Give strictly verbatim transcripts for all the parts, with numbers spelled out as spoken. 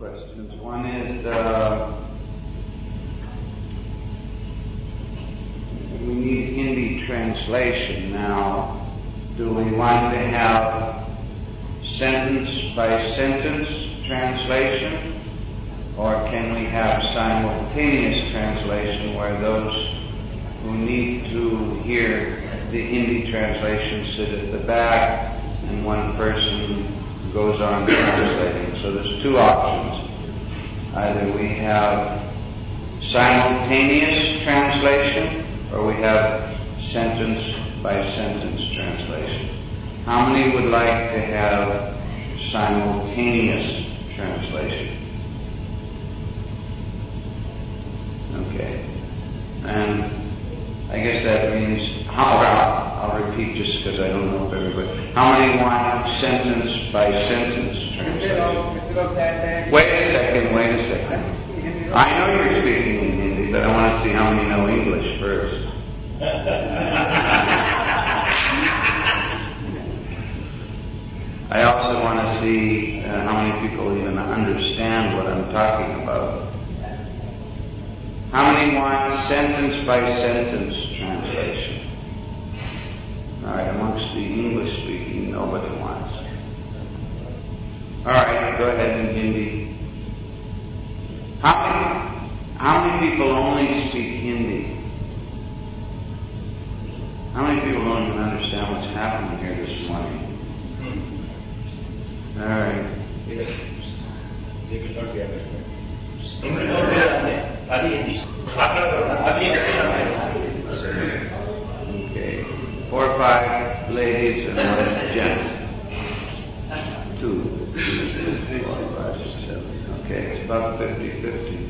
questions. One is, uh, we need Hindi translation now. Do we want to have sentence by sentence translation, or can we have simultaneous translation where those who need to hear the Hindi translation sit at the back and one person goes on translating? So there's two options. Either we have simultaneous translation or we have sentence by sentence translation. How many would like to have simultaneous translation? Okay. And I guess that means, I'll, I'll repeat just because I don't know if everybody, how many want sentence by sentence translation? Wait a second, wait a second. I know you're speaking in Hindi, but I want to see how many know English first. I also want to see uh, how many people even understand what I'm talking about. How many want sentence by sentence translation? All right, amongst the English speaking, nobody wants. All right, go ahead in Hindi. How many, how many people only speak Hindi? How many people don't even understand what's happening here this morning? All right. Yes. Okay. Four or five ladies and one gent. Two. Four, five, six, seven. Okay, it's about fifty-fifty.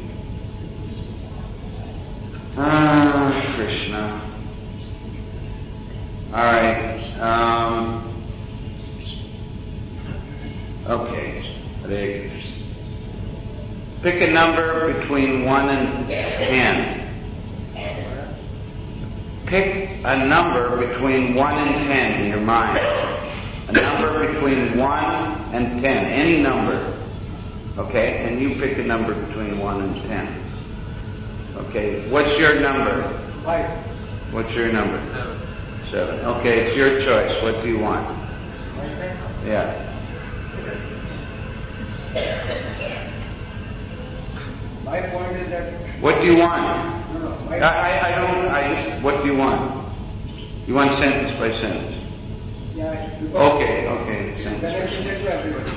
Ah, Krishna. All right. Um, okay. Pick a number between one and ten. Pick a number between one and ten in your mind. A number between one and ten. Any number. Okay? And you pick a number between one and ten. Okay. What's your number? Five. What's your number? Seven. Seven. Okay, it's your choice. What do you want? Yeah. My point is that... What do you want? No, no, my I, I don't, I just, what do you want? You want sentence by sentence? Yeah, Okay, okay, sentence. to everybody.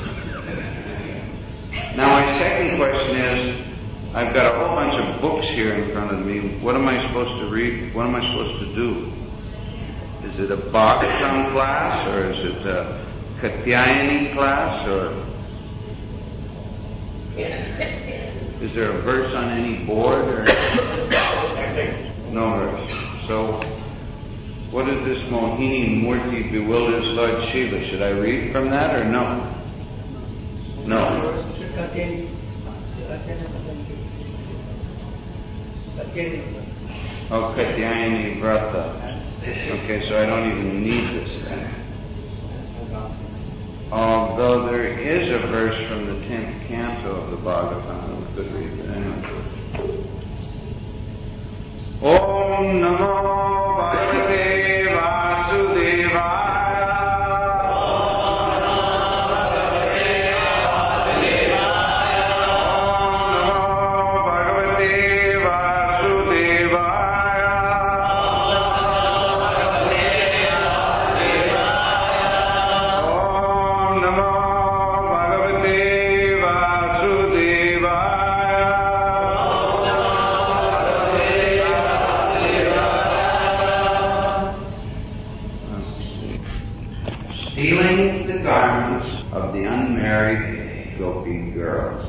Now my second question is, I've got a whole bunch of books here in front of me. What am I supposed to read? What am I supposed to do? Is it a Bhagavatam class, or is it a Katyayani class, or is there a verse on any board, or no verse? So, what is this Mohini Murti bewilders Lord Shiva? Should I read from that or no? No. Oh, Katyayani Vrata. Okay, so I don't even need this then. Although there is a verse from the tenth canto of the Bhagavatam, I could read it anyway. Om Namo Bhagavate Vasudevaya. Of the unmarried Gopi girls.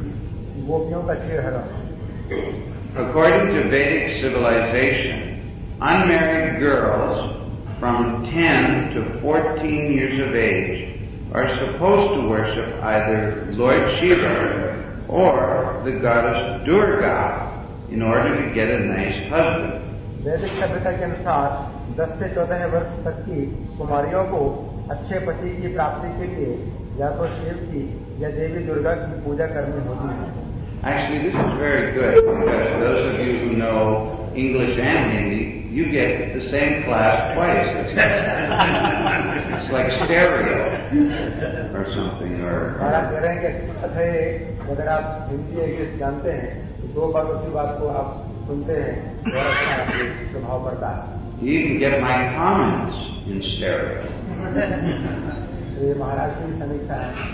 According to Vedic civilization, unmarried girls from ten to fourteen years of age are supposed to worship either Lord Shiva or the goddess Durga in order to get a nice husband. वैदिक सभ्यता के अनुसार दस से चौदह वर्ष तक की कुमारियों को अच्छे पति की प्राप्ति के लिए या तो शिव की या देवी दुर्गा की पूजा करनी होती है। Actually, this is very good because those of you who know English and Hindi, you get the same class twice. It's, it's like stereo or something. Or, और आप कह रहे हैं कि अच्छा ये अगर आप हिंदी इंग्लिश जानते हैं तो दो बार उसी बात को आप सुनते हैं और अच्छा प्रभाव पड़ता है। You even get my comments in stereo. ये महाराज की समीक्षा है।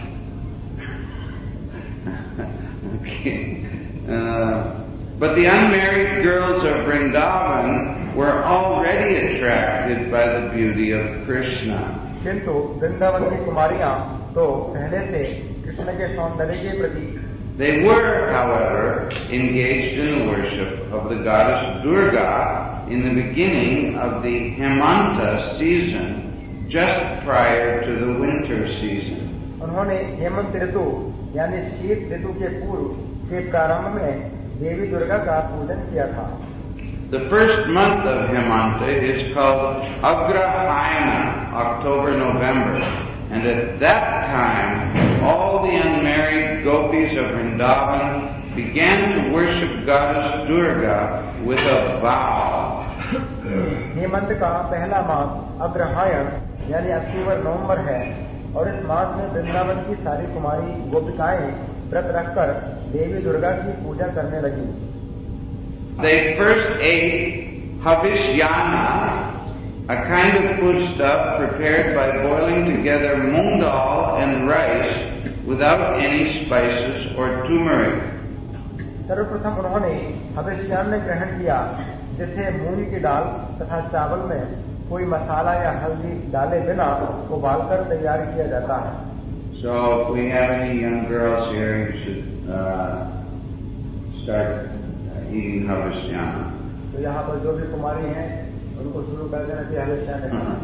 Okay. Uh, but the unmarried girls of Vrindavan were already attracted by the beauty of Krishna. किंतु वृंदावन की कुमारियां तो पहले से कृष्ण के सौंदर्य के प्रति They were, however, engaged in the worship of the goddess Durga in the beginning of the Hemanta season, just prior to the winter season. उन्होंने हेमंत ऋतु यानी शीत ऋतु के पूर्व के प्रारंभ में देवी दुर्गा का पूजन किया था। The first month of Hemanta is called Agrahayana, October-November, and at that time all the unmarried gopis of Vrindavan began to worship goddess Durga with a vow. Hemant का पहला मास अग्रहायण यानी अक्टूबर नवंबर है और इस मास में वृंदावन की सारी कुमारी गोपिकाएं व्रत रखकर देवी दुर्गा की पूजा करने लगी। They first ate havishyana, a kind of foodstuff prepared by boiling together moong dal and rice without any spices or turmeric. सर्वप्रथम उन्होंने हविष्यान्न ग्रहण किया जिसे मूंग की दाल तथा चावल में कोई मसाला या हल्दी डाले बिना उबालकर तैयार किया जाता है। So if we have any young girls here, you should uh, start eating havishyana. तो यहाँ पर जो भी कुमारी हैं उनको शुरू कर देना चाहिए हविष्यान्न खाना।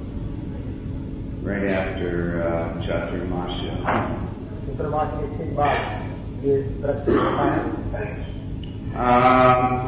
Right after uh, Chaturmasya. चतुर्मास के ठीक बाद ये व्रत होता है। Um,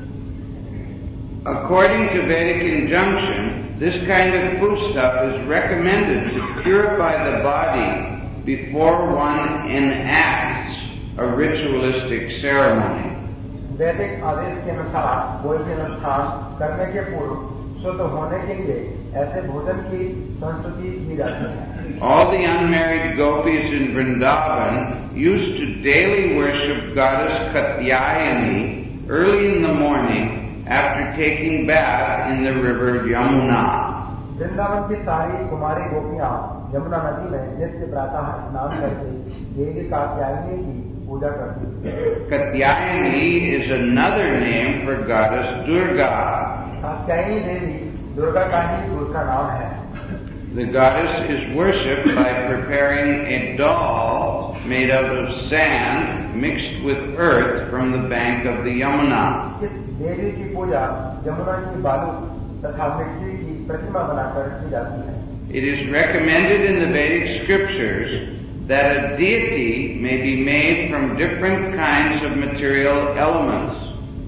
according to Vedic injunction, this kind of foodstuff is recommended to purify the body before one enacts a ritualistic ceremony. वैदिक आदेश के अनुसार कोई भी अनुष्ठान करने के पूर्व शुद्ध होने के लिए ऐसे भोजन की संस्तुति की जाती है। All the unmarried gopis in Vrindavan used to daily worship goddess Katyayani early in the morning after taking bath in the river Yamuna. Vrindavan की सारी कुमारी गोपियां यमुना नदी में नित्य प्रातः स्नान करके देवी कात्यायनी की पूजा करती हैं। Katyayani is another name for goddess Durga. Katyayani देवी दुर्गा का ही दूसरा नाम है। The goddess is worshipped by preparing a doll made out of sand mixed with earth from the bank of the Yamuna. इस देवी की पूजा यमुना की बालू तथा मिट्टी की प्रतिमा बनाकर की जाती है। It is recommended in the Vedic scriptures that a deity may be made from different kinds of material elements.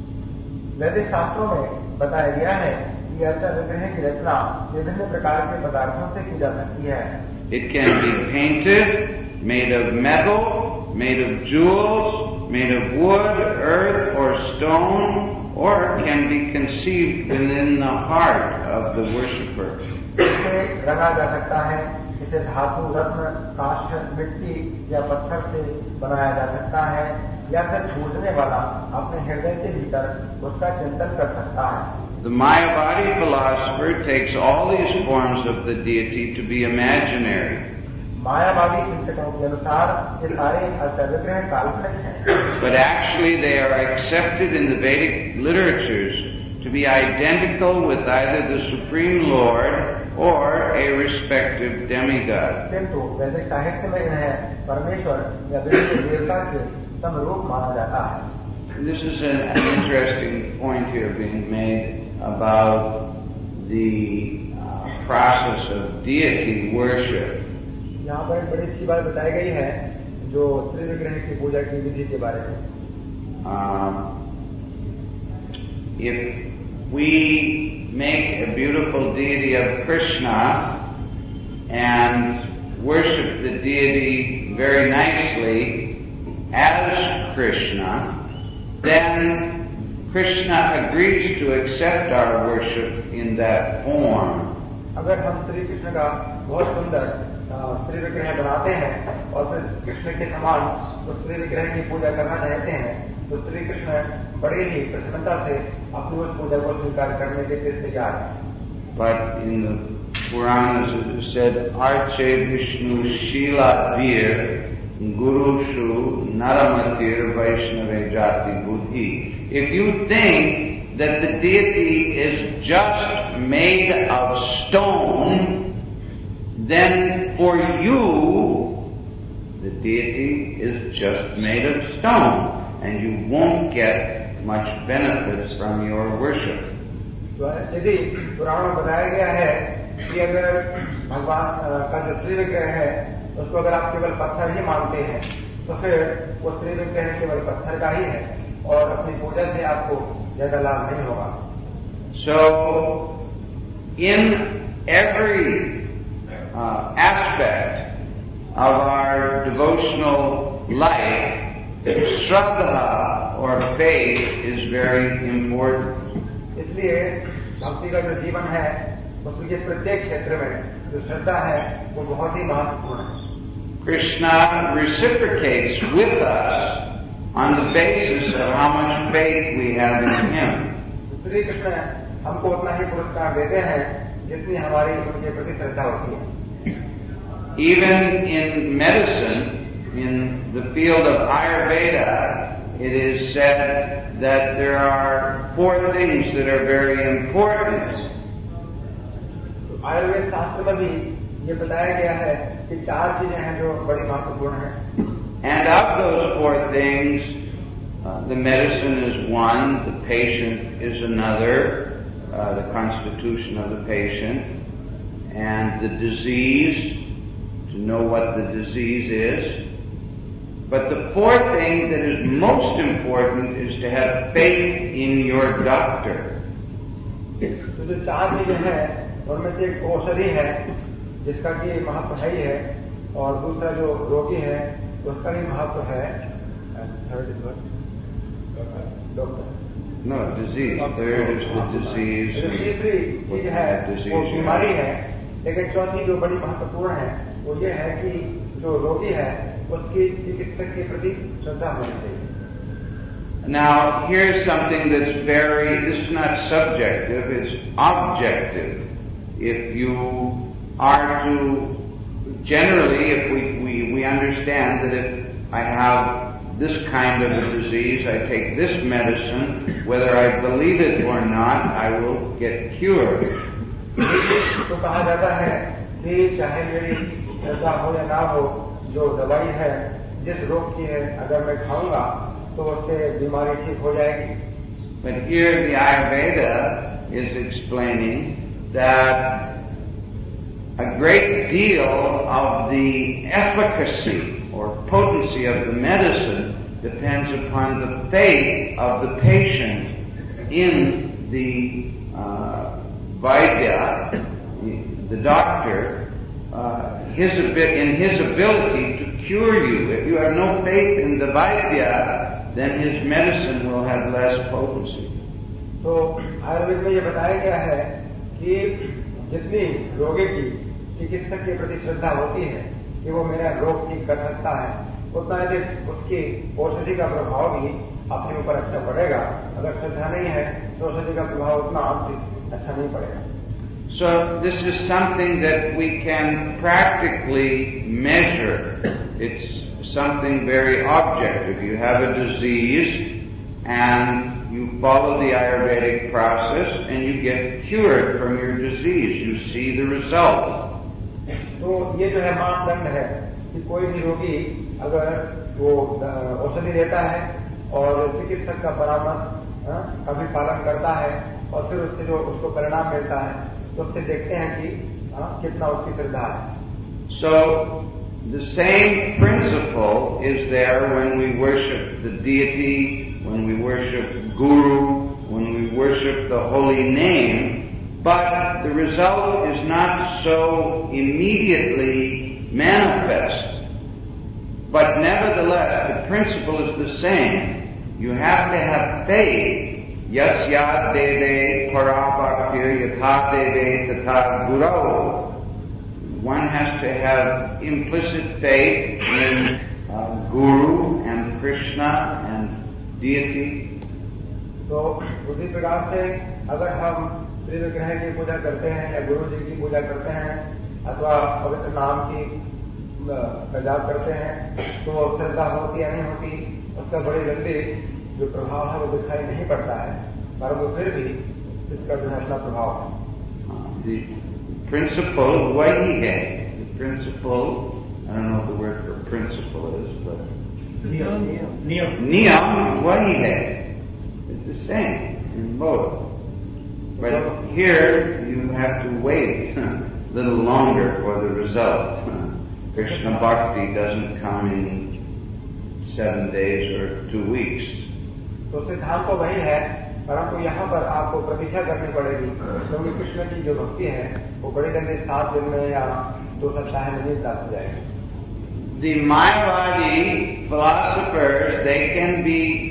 वैदिक शास्त्रों में बताया गया है कि ऐसा विग्रह की रचना विभिन्न प्रकार के पदार्थों से की जा सकती है। It can be painted, made of metal, made of jewels, made of wood, earth, or stone, or can be conceived within the heart of the worshipper. इसे रंगा जा सकता है, इसे धातु, रत्न, काष्ठ, मिट्टी या पत्थर से बनाया जा सकता है या फिर पूजने वाला अपने हृदय के भीतर उसका चिंतन कर सकता है। The Mayavadi philosopher takes all these forms of the deity to be imaginary. मायावादी चिंतकों के अनुसार ये सारे विग्रह काल्पनिक हैं। But actually they are accepted in the Vedic literatures to be identical with either the Supreme Lord or a respective demigod. किंतु वैदिक साहित्य में इन्हें परमेश्वर या विभिन्न देवता के समरूप माना जाता है। This is an, an interesting point here being made about the uh, process of deity worship. यहाँ पर एक बड़ी अच्छी बात बताई गई है जो त्रिविग्रह की पूजा की विधि के बारे में। Um, if we make a beautiful deity of Krishna and worship the deity very nicely as Krishna, then Krishna agrees to accept our worship in that form. अगर हम श्री कृष्ण का बहुत सुंदर श्री विग्रह बनाते हैं और फिर कृष्ण के समान तो श्री विग्रह की पूजा करना चाहते हैं तो श्री कृष्ण बड़े ही प्रसन्नता से अपनी उस पूजा को स्वीकार करने के लिए तैयार हैं. But in the Puranas it is said, Arche Vishnu Shila Vir Gurushu Naramatir Vaishnave Jati Buddhi. If you think that the deity is just made of stone, then for you, the deity is just made of stone, and you won't get much benefits from your worship. यदि पुराण में बताया गया है कि अगर भगवान का जो श्री विग्रह है उसको अगर आप केवल पत्थर ही मानते हैं तो फिर वो श्री विग्रह केवल पत्थर का ही है और अपनी पूजा से आपको ज्यादा लाभ नहीं होगा. So, in every uh, aspect of our devotional life, Shraddha or faith is very important. इसलिए भक्ति का जो जीवन है उसके प्रत्येक क्षेत्र में जो श्रद्धा है वो बहुत ही महत्वपूर्ण है. Krishna reciprocates with us on the basis of how much faith we have in Him. Shri Krishna हमको उतना ही पुरस्कार देते हैं जितनी हमारी उनके प्रति श्रद्धा होती है. Even in medicine, in the field of Ayurveda, it is said that there are four things that are very important. Ayurveda शास्त्र में भी ये बताया गया है कि चार चीजें हैं जो बड़ी महत्वपूर्ण हैं. And of those four things, uh, the medicine is one, the patient is another, uh, the constitution of the patient, and the disease, to know what the disease is. But the fourth thing that is most important is to have faith in your doctor. तो जो चार चीजें हैं उनमें से एक औषधि है जिसका कि महत्व है ही है और दूसरा जो रोगी है उसका भी महत्व है. Doctor. No, disease. Third is the disease. तीसरी चीज है वो बीमारी है. लेकिन चौथी जो बड़ी महत्वपूर्ण है वो ये है कि जो रोगी है उसकी चिकित्सक के प्रति श्रद्धा होनी चाहिए. Now, here's something that's very, this is not subjective, it's objective. If you are to, generally, if we, we, we understand that if I have this kind of a disease, I take this medicine, whether I believe it or not, I will get cured. तो कहा जाता है कि चाहे मेरी श्रद्धा हो या ना हो, जो दवाई है जिस रोग की है अगर मैं खाऊंगा तो उससे बीमारी ठीक हो जाएगी. But here the Ayurveda is explaining that a great deal of the efficacy or potency of the medicine depends upon the faith of the patient in the uh, Vaidya, the doctor, uh, his in his ability to cure you. If you have no faith in the Vaidya, then his medicine will have less potency. तो आयुर्वेद में ये बताया गया है कि जितनी रोगी की चिकित्सक के प्रति श्रद्धा होती है कि वो मेरा रोग ठीक कर सकता है उतना अधिक उसकी औषधि का प्रभाव भी अपने ऊपर अच्छा पड़ेगा. अगर श्रद्धा नहीं है तो औषधि का प्रभाव उतना अच्छा नहीं पड़ेगा. So this is something that we can practically measure. It's something very objective. You have a disease and you follow the Ayurvedic process and you get cured from your disease. You see the result. तो ये जो है मापदंड है कि कोई भी रोगी अगर वो औषधि लेता है और चिकित्सक का परामर्श का भी पालन करता है और फिर उससे जो उसको परिणाम मिलता है तो उससे देखते हैं कि कितना उसकी श्रद्धा है. So the same principle is there when we worship the deity, when we worship Guru, when we worship the holy name. but the result is not so immediately manifest. But nevertheless, the principle is the same. You have to have faith. Yasya deve parabhaktir yatha deve tatha guru. One has to have implicit faith in uh, Guru and Krishna and deity. तो उसी प्रकार से अगर हम श्री विग्रह की पूजा करते हैं या गुरु जी की पूजा करते हैं अथवा पवित्र नाम की प्रजाप करते हैं तो श्रद्धा होती या नहीं होती उसका बड़ी जल्दी जो प्रभाव है वो दिखाई नहीं पड़ता है, पर वो फिर भी इसका जो है अपना प्रभाव है. The principle वही है. The principle, I don't know what the word for principle is, but नियम नियम नियम वही है. It's the same in both. But here you have to wait a little longer for the result. Krishna Bhakti doesn't come in seven days or two weeks. तो सिद्धांत तो वही है, परंतु यहाँ पर आपको प्रतीक्षा करनी पड़ेगी क्योंकि कृष्ण की जो भक्ति है वो बड़ी जल्दी सात दिन में या दो सप्ताह में नहीं प्राप्त हो जाएगी. The Mayavadi philosophers, they can be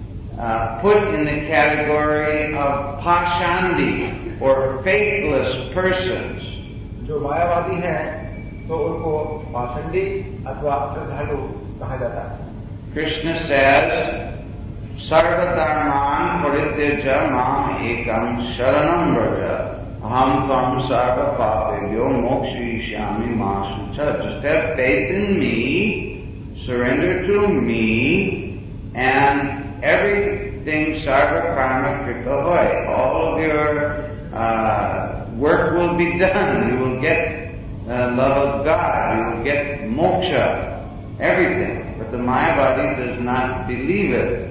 uh, put in the category of pashandi or faithless persons. जो मायावादी हैं तो उनको पाषंडी अथवा श्रद्धालु कहा जाता है. Krishna says, Sarva dharman parityaja mam ekam sharanam vraja aham tvam sarva papebhyo mokshishyami ma shucha. Just have faith in me, surrender to me, and everything sarva karma krita hoy. All of your uh, work will be done. You will get uh, love of God. You will get moksha. Everything. But the Mayavadi does not believe it.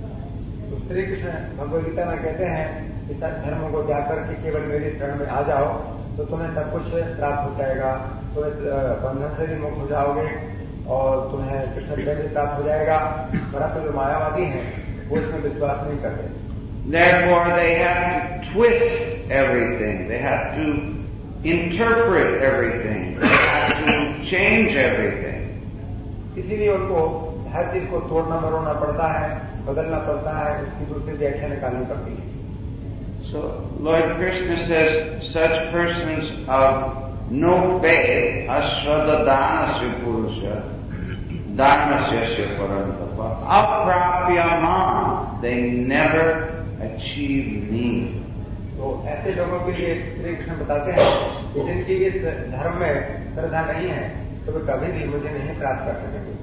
Shri Krishna Bhagavad Gita में कहते हैं कि सब धर्मों को जाकर के केवल मेरी शरण में आ जाओ तो तुम्हें सब कुछ प्राप्त हो जाएगा, तुम्हें बंधन से भी मुक्त हो जाओगे और तुम्हें कृष्ण प्रेम भी प्राप्त हो जाएगा. परंतु जो मायावादी हैं वो इसमें विश्वास नहीं करते. Therefore they have to twist everything. They have to interpret everything. They have to change everything. इसीलिए उनको हर चीज को तोड़ना मरोड़ना पड़ता है, बदलना पड़ता है, उसकी दूसरी व्याख्या निकालनी पड़ती है. So Lord Krishna says such persons of no faith, ashradadhanasya purusha, dharmasya parantapa, aprapya mam, they never achieve me. तो ऐसे लोगों के लिए श्री कृष्ण बताते हैं कि जिनकी इस धर्म में श्रद्धा नहीं है तो वे कभी भी मुझे नहीं प्राप्त कर सकेंगे.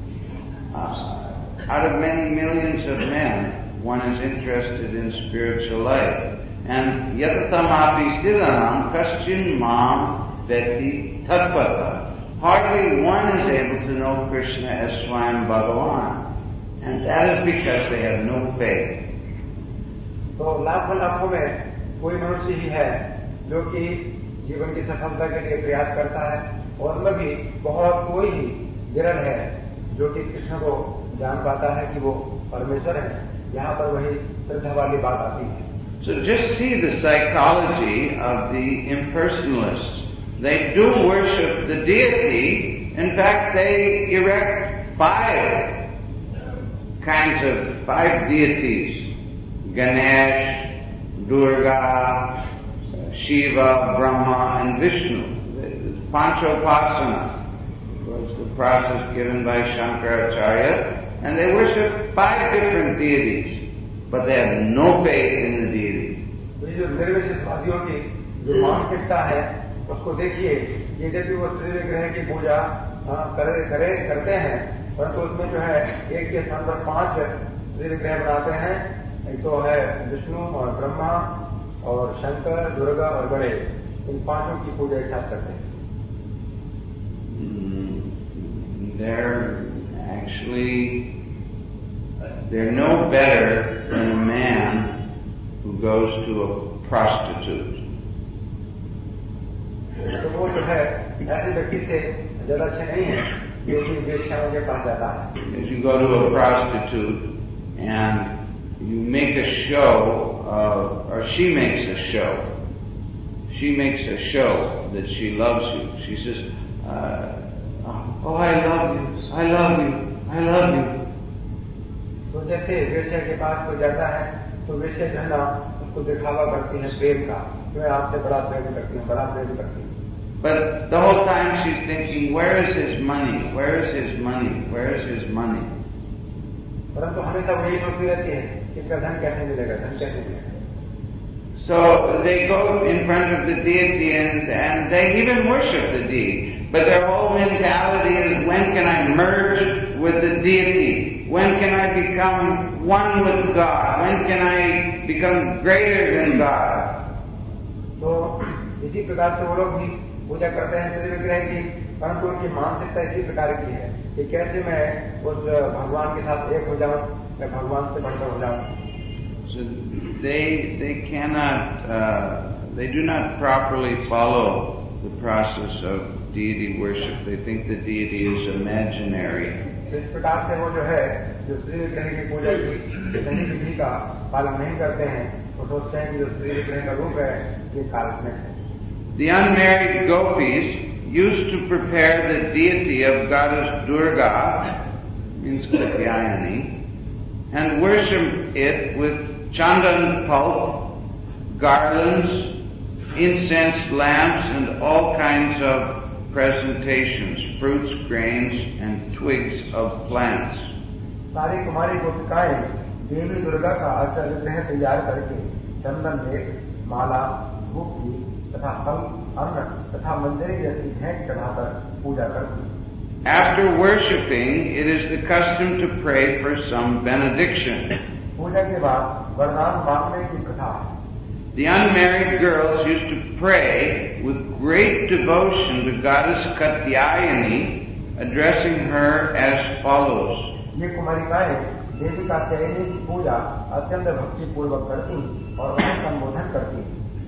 Uh, out of many millions of men, one is interested in spiritual life. And yatatamapi siddhanam kaschin mam veti tatpata. Hardly one is able to know Krishna as Swayam Bhagavan. And that is because they have no faith. तो लाखों लाखों में कोई मनुष्य ही है जो कि जीवन की सफलता के लिए प्रयास करता है और उनमें भी बहुत कोई ही विरल है जो कि कृष्ण को जान पाता है कि वो परमेश्वर है. यहाँ पर वही श्रद्धा वाली बात आती है. So just see the psychology of the impersonalists. They do worship the deity. In fact, they erect five kinds of, five deities. Ganesh, Durga, Shiva, Brahma, and Vishnu. It's Panchopasana. Was the process given by Shankaracharya, and they worship five different deities, but they have no faith in the deity. जो निर्विशेषवादियों की जो मानसिकता है उसको देखिए, ये जब भी वो श्री विग्रह की पूजा करे करे करते हैं परंतु उसमें जो है एक के स्थान पर पांच श्री विग्रह बनाते हैं. एक तो है विष्णु और ब्रह्मा और शंकर, दुर्गा और गणेश. इन पांचों की पूजा एक साथ करते हैं. They're actually, they're no better than a man who goes to a prostitute. तो वो जो है ऐसे व्यक्ति से ज्यादा अच्छे नहीं है जो कि वेश्याओं के पास जाता है. As you go to a prostitute and you make a show, of, or she makes a show. she makes a show that she loves you. She says, uh, oh, I love you, I love you, I love you. तो जैसे वेश्या के पास कोई जाता है तो वेश्या जो है ना उसको दिखावा करती है प्रेम का, मैं आपसे बड़ा प्रेम करती हूँ, बड़ा प्रेम करती हूँ. But the whole time she's thinking, where is his money? Where is his money? Where is his money? परंतु हमेशा वही सोचती रहती है कि इसका धन कैसे मिलेगा, धन कैसे मिलेगा. So they go in front of the deity and, and they even worship the deity. But their whole mentality is, when can I merge with the deity? When can I become one with God? When can I become greater than God? तो इसी प्रकार से वो लोग भी पूजा करते हैं श्री विग्रह की, परंतु उनकी मानसिकता इसी प्रकार की है कि कैसे मैं उस भगवान के साथ एक हो जाऊं, मैं भगवान से बढ़कर हो जाऊं. So they they cannot uh, they do not properly follow the process of deity worship. They think the deity is imaginary. इस प्रकार से वो जो है जो श्री विग्रह की पूजा की सही विधि का पालन नहीं करते हैं, वो सोचते हैं कि जो श्री विग्रह का रूप है ये काल्पनिक है. The unmarried gopis used to prepare the deity of goddess Durga, means Katyayani, and worship it with chandan pulp, garlands, incense lamps, and all kinds of presentations, fruits, grains, and twigs of plants. सारी कुमारी गोपिकाएं देवी दुर्गा का अर्चा विग्रह तैयार करके चंदन लेप, माला, धूप तथा फल, अन्न तथा मंजरी जैसी भेंट चढ़ाकर पूजा करती. After worshipping, it is the custom to pray for some benediction. पूजा के बाद वरदान मांगने की प्रथा है. The unmarried girls used to pray with great devotion to goddess Katyayani, addressing her as follows. ये कुमारिकाएं देवी कात्यायनी की पूजा अत्यंत भक्ति पूर्वक करती और उन्हें संबोधन करती.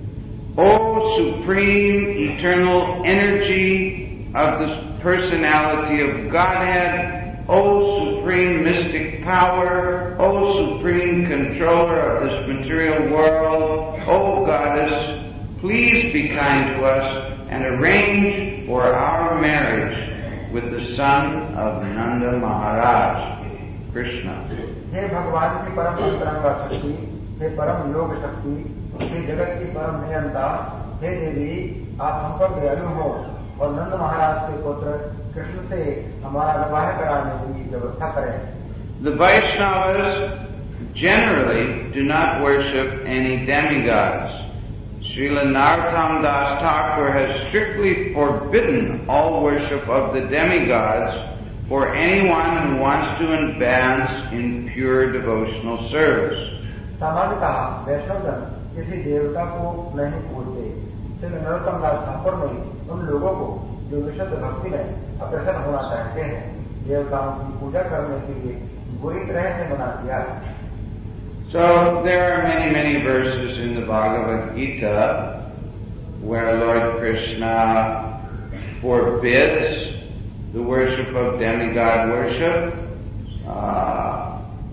O supreme eternal energy of the personality of Godhead, O supreme mystic power, O supreme controller of this material world, O goddess, please be kind to us and arrange for our marriage with the son of Nanda Maharaj, Krishna. हे भगवान की परम अंतरंगा शक्ति, हे परम योग शक्ति, हे जगत की परम नियंता, हे देवी, आप हम पर दयालु हो और नंद महाराज के पुत्र कृष्ण से हमारा विवाह कराने की व्यवस्था करें. The Vaishnavas generally do not worship any demigods. Srila Narottam Das Thakur has strictly forbidden all worship of the demigods for anyone who wants to advance in pure devotional service. सामान्यतः वैष्णवजन किसी देवता को नहीं पूजते. श्री नरोत्तम दास ठाकुर ने उन लोगों को जो विशुद्ध भक्ति में अग्रसर होना चाहते हैं देवताओं की पूजा करने के लिए बुरी तरह से मना दिया है. So there are many, many verses in the Bhagavad Gita where Lord Krishna forbids the worship of demigod worship. Uh,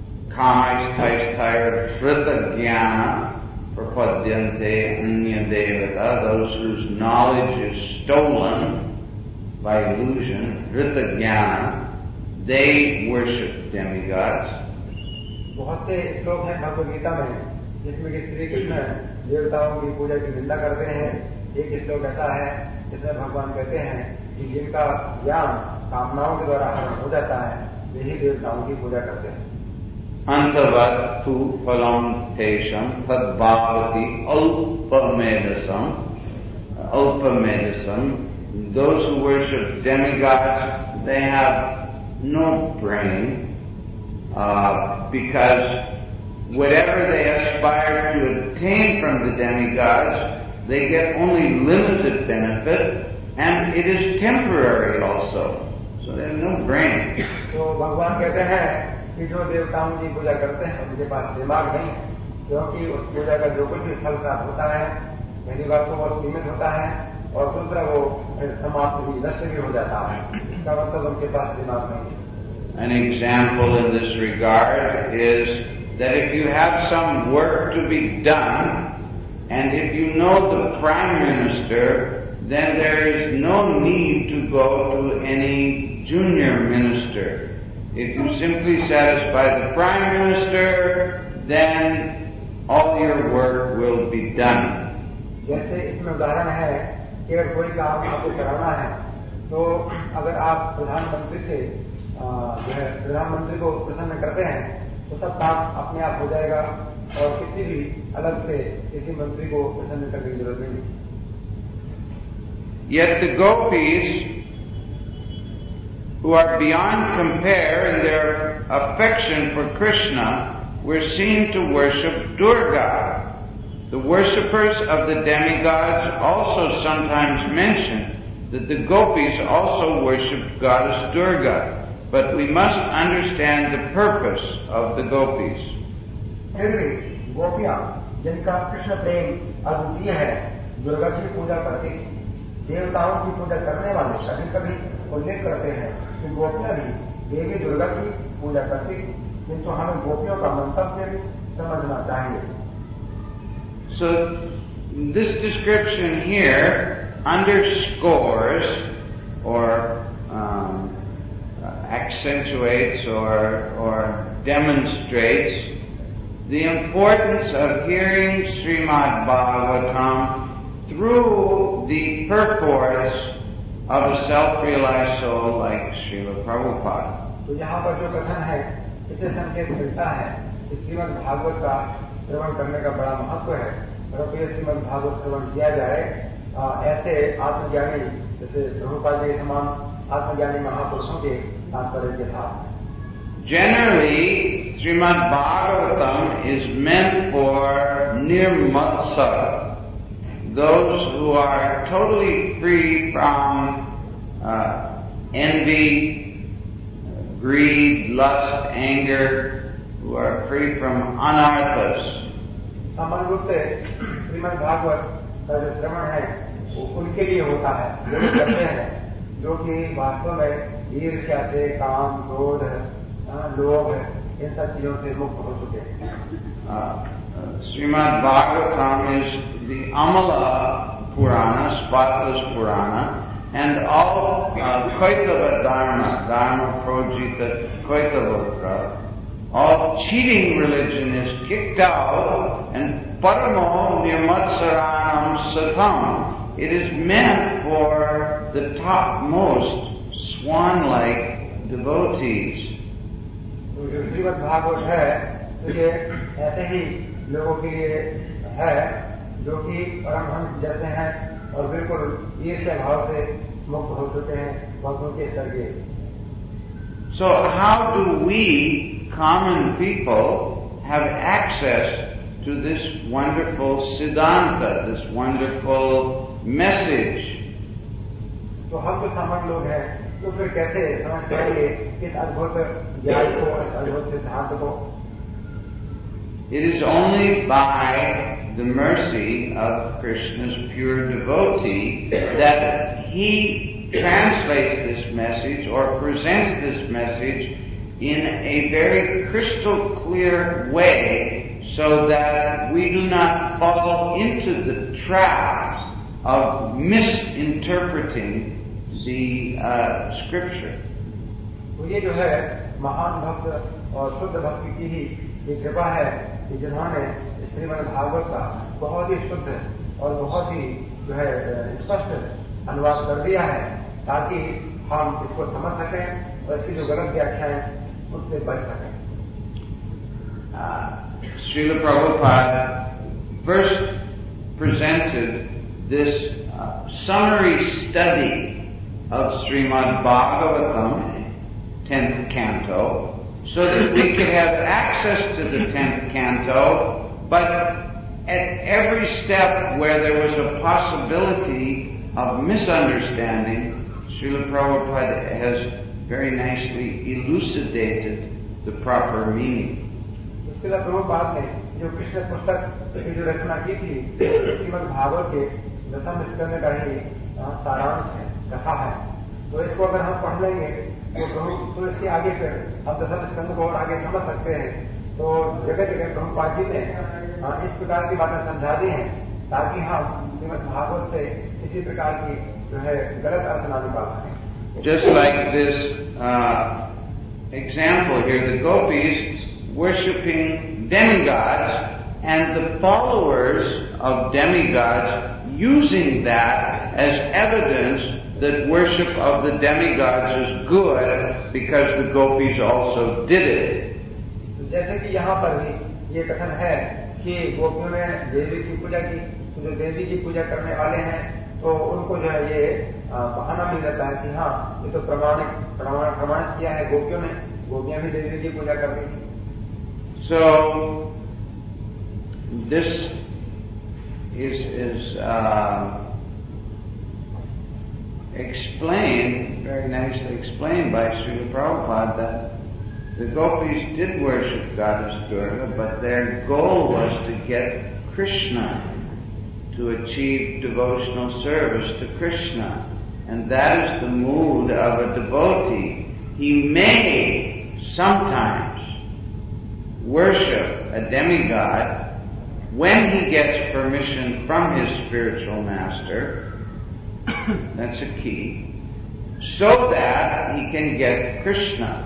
Kamaistaisthair Shrita Jnana Prapadyante Anya Devata, those whose knowledge is stolen by illusion, Shrita Jnana, they worship demigods. बहुत से श्लोक हैं भगवद गीता में जिसमें कि श्री कृष्ण देवताओं की पूजा की निंदा करते हैं. एक श्लोक ऐसा है जिसमें भगवान कहते हैं कि जिनका ज्ञान कामनाओं के द्वारा हरण हो जाता है वही देवताओं की पूजा करते हैं. Antavat tu phalam tesham tadbhavati alpamedasam. Alpamedasam. Those who worship demigods, they have no brain. Uh, because whatever they aspire to obtain from the demigods, they get only limited benefit, and it is temporary also. So they have no brain. तो भगवान कहते हैं कि जो देवताओं की पूजा करते हैं उनके पास दिमाग नहीं है, क्योंकि उस पूजा का जो कुछ भी फल प्राप्त होता है पहली बात तो वो सीमित होता है और दूसरा वो समाप्त भी नष्ट भी हो जाता है. इसका मतलब उनके पास दिमाग नहीं है. An example in this regard is that if you have some work to be done And if you know the Prime Minister, then there is no need to go to any junior minister. If you simply satisfy the Prime Minister, then all your work will be done. जैसे इसमें उदाहरण है कि अगर कोई काम आपको कराना है तो अगर आप प्रधानमंत्री से जो है प्रधानमंत्री को प्रसन्न करते हैं तो सब काम अपने आप हो जाएगा और किसी भी अलग से किसी मंत्री को प्रसन्न करने की जरूरत नहीं. Yet the gopis, who are beyond compare in their affection for Krishna, were seen to worship Durga. The worshippers of the demigods also sometimes mention that the gopis also worship goddess Durga, but we must understand the purpose of the gopis. फिर भी गोपियां जिनका कृष्ण प्रेम अद्वितीय है, दुर्गा की पूजा करती, देवताओं की पूजा करने वाले कभी कभी उल्लेख करते हैं कि गोपियां भी देवी दुर्गा की पूजा करती, किंतु हमें गोपियों का मंतव्य समझना चाहिए. So this description here underscores or um, accentuates or, or demonstrates the importance of hearing Srimad Bhagavatam through the purports of a self-realized soul like Srila Prabhupada. तो यहाँ पर जो कथन है इसे संकेत मिलता है कि श्रीमद् भागवत का श्रवण करने का बड़ा महत्व है. परंतु ये श्रीमद् भागवत श्रवण किया जाए ऐसे आत्मज्ञानी जैसे प्रभुपाद जी समान आत्मज्ञानी महापुरुषों के तात्पर्य के साथ. Generally, Srimad Bhagavatam is meant for nirmatsa, those who are totally free from uh, envy, greed, lust, anger, who are free from anarthas. सामान्य रूप से श्रीमद् भागवत का जो श्रवण है वो उनके लिए होता है जो करते हैं जो कि वास्तव में ईर्ष्या से, काम, क्रोध, लोभ इन सब चीजों से मुक्त हो चुके हैं. Srimad Bhagavatam is the Amala Purana, spotless Purana, and all uh, Kaitava Dharma, Dharma Projita Kaitava, all cheating religion is kicked out, and Paramo Nirmatsaranam Satam. It is meant for the topmost swan-like devotees. जो श्रीमद् भागवत है तो ये ऐसे ही लोगों के लिए है जो कि परमहंस जैसे हैं और बिल्कुल ईर्ष्या भाव से मुक्त हो चुके हैं भक्तों के स्तर के. So how do we, common people, have access to this wonderful Siddhanta, this wonderful message? तो हम जो सामान्य लोग हैं तो फिर कैसे समझ पाएंगे इस अद्भुत ज्ञान को, इस अद्भुत सिद्धांत को? It is only by the mercy of Krishna's pure devotee that he translates this message or presents this message in a very crystal clear way so that we do not fall into the traps of misinterpreting the uh, scripture. तो ये जो है महान भक्त और शुद्ध भक्ति की ही ये कृपा है कि जिन्होंने श्रीमद् भागवत का बहुत ही शुद्ध और बहुत ही जो है स्पष्ट अनुवाद कर दिया है ताकि हम इसको समझ सकें और इसकी जो गलत व्याख्याएं उससे बच सकें. Srila Prabhupada first presented this uh, summary study of Srimad Bhagavatam, tenth canto, so that we could have access to the tenth canto, but at every step where there was a possibility of misunderstanding, Srila Prabhupada has very nicely elucidated the proper meaning. इसके लिए प्रभुपाद ने जो कृष्ण पुस्तक की जो रचना की थी श्रीमद् भागवत के दसम स्कंद का ही सारांश है, कथा है. तो इसको अगर हम पढ़ लेंगे तो प्रभु तो इसके आगे फिर हम दसम स्कंद को और आगे समझ सकते हैं. तो जगह जगह प्रभुपाद जी ने इस प्रकार की बातें समझा दी हैं ताकि हम श्रीमद् भागवत से इसी प्रकार की जो है गलत अर्थ ना निकाल सकें। Just like this uh, example here, the gopis worshipping demigods and the followers of demigods using that as evidence that worship of the demigods is good because the gopis also did it. जैसे कि यहाँ पर भी ये कथन है कि गोपियों ने देवी की पूजा की, तो जो देवी की पूजा करने वाले हैं तो उनको जो है ये बहाना मिल जाता है कि हाँ ये तो प्रमाणित प्रमाण प्रमाणित किया है गोपियों ने, गोपियां भी देवी की पूजा करती थी। So this is is uh, explained, very nicely explained by Srila Prabhupada, that the gopis did worship Goddess Durga, but their goal was to get Krishna, to achieve devotional service to Krishna. And that is the mood of a devotee. He may sometimes worship a demigod when he gets permission from his spiritual master, that's a key, so that he can get Krishna.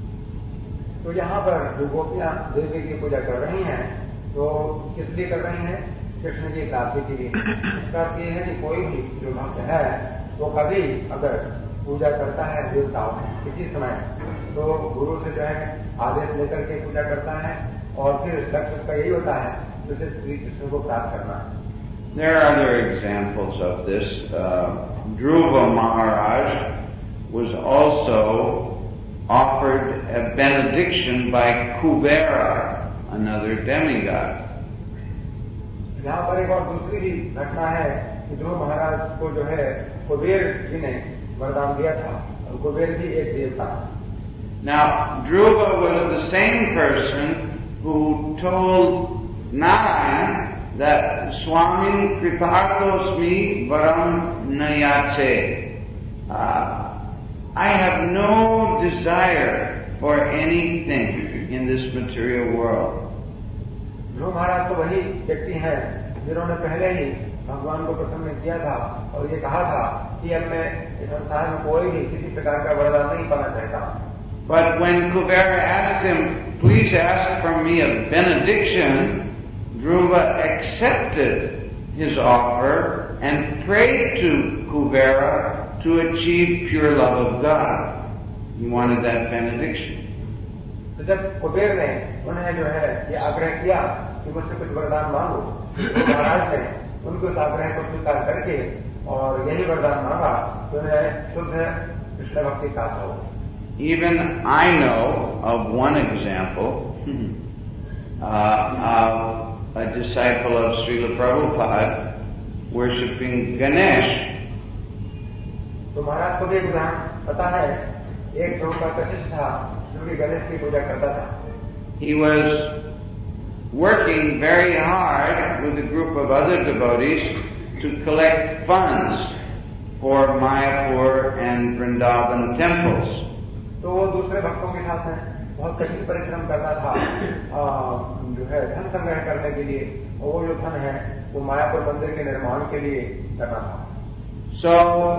तो यहाँ पर जो गोपियां देवी की पूजा कर रही हैं तो किस लिए कर रही हैं? कृष्ण की प्राप्ति के लिए। इसका अर्थ ये है कि कोई भी जो भक्त है वो कभी अगर पूजा करता है देवताओं किसी समय तो गुरु से जो है आदेश लेकर के पूजा करता है और फिर लक्ष्य उसका यही होता है जिसे श्री कृष्ण को प्राप्त करना है। There are other examples of this. Uh, Dhruva Maharaj was also offered a benediction by Kubera, another demigod. यहाँ पर एक और दूसरी भी घटना है कि ध्रुव महाराज को जो है कुबेर जी ने वरदान दिया था और कुबेर जी एक देवता। Now, Dhruva was the same person who told Narayan that Swami Kripartosmi Varam Nayate. Uh, I have no desire for anything in this material world. ध्रुव महाराज तो वही व्यक्ति हैं जिन्होंने पहले ही भगवान को प्रसन्न किया था और ये कहा था कि अब मैं इस संसार में कोई भी किसी प्रकार का वरदान नहीं पाना चाहता। But when Kubera asked him, please ask for me a benediction, Dhruva accepted his offer and prayed to Kubera to achieve pure love of God. He wanted that benediction. तो जब कुबेर ने उन्हें जो है ये आग्रह किया कि मुझसे कुछ वरदान मांगो, तो महाराज ने उनको इस आग्रह को स्वीकार करके और यही वरदान मांगा तो उन्हें शुद्ध कृष्ण भक्ति प्राप्त हो। Even I know of one example uh, of a disciple of Srila Prabhupada worshipping Ganesh. तो महाराज को भी एक उदाहरण पता है, एक प्रभुपाद का शिष्य था जो कि गणेश की पूजा करता था। He was working very hard with a group of other devotees to collect funds for Mayapur and Vrindavan temples. तो वो दूसरे भक्तों के साथ में बहुत कठिन परिश्रम करता था जो है धन संग्रह करने के लिए, और वो जो धन है वो मायापुर मंदिर के निर्माण के लिए करना था। So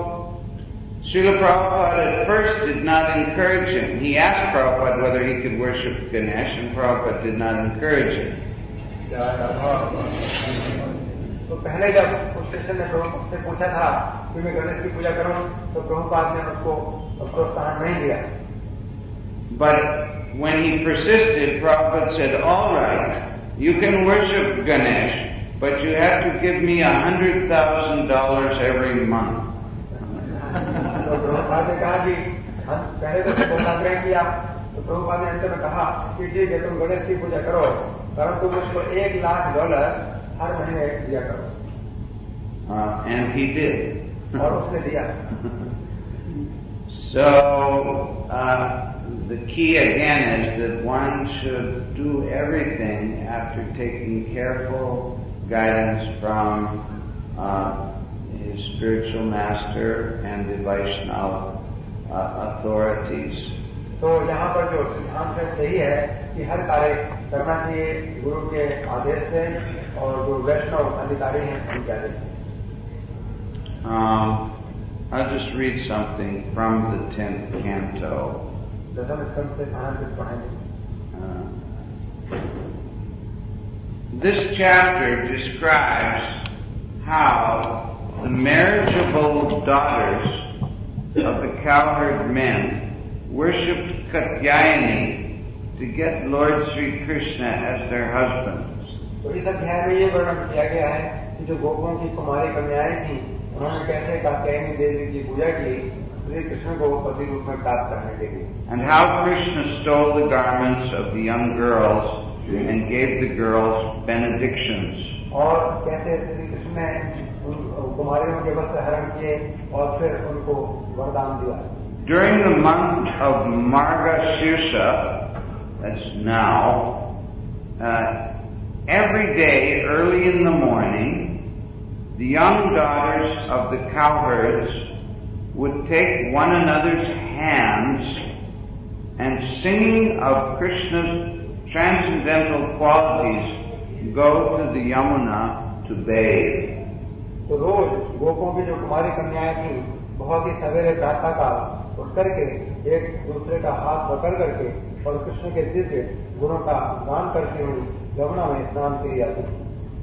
Srila Prabhupada at first did not encourage him. He asked Prabhupada whether he could worship Ganesh, and Prabhupada did not encourage him. तो पहले जब उस शिष्य ने प्रभुपाद से पूछा था कि मैं गणेश की पूजा करूं, तो प्रभुपाद ने उसको प्रोत्साहन नहीं दिया। But when he persisted, Prabhupada said, all right, you can worship Ganesh, but you have to give me a hundred thousand dollars every month. तो प्रभुपाद ने कहा कि पहले तो बहुत आग्रह किया, तो प्रभुपाद ने अंत में कहा कि ठीक है तुम गणेश की पूजा करो, परंतु मुझको एक लाख डॉलर हर महीने दिया करो। Uh, and he did. और उसने दिया। So uh, the key again is that one should do everything after taking careful guidance from uh, his spiritual master and the Vaishnava uh, authorities. तो यहाँ पर जो सिद्धांत है सही है कि हर कार्य करना चाहिए गुरु के आदेश से और जो वैष्णव अधिकारी हैं उनके आदेश से। Um, I'll just read something from the tenth canto. दसम स्कंद से कहानी पढ़ेंगे। Uh, this chapter describes how the marriageable daughters of the cowherd men worshipped Katyayani to get Lord Sri Krishna as their husbands. तो इस अध्याय में ये वर्णन किया गया है कि जो गोपों की कुमारी कन्याएं थी उन्होंने कैसे कात्यायनी देवी की पूजा की श्री कृष्ण को पति रूप में प्राप्त करने के लिए। And how Krishna stole the garments of the young girls and gave the girls benedictions. और कैसे श्री कृष्ण ने कुमारियों के वस्त्र हरण किए और फिर उनको वरदान दिया। During the month of Margashirsha, that's now, uh, every day early in the morning, the young daughters of the cowherds would take one another's hands and, singing of Krishna's transcendental qualities, go to the Yamuna to bathe. तो रोज गोपों की जो कुमारी कन्याएं थी बहुत ही सवेरे प्रातः काल उठ करके एक दूसरे का हाथ पकड़ करके और कृष्ण के दिव्य गुणों का गान करती हुई यमुना में स्नान के लिए आती थी।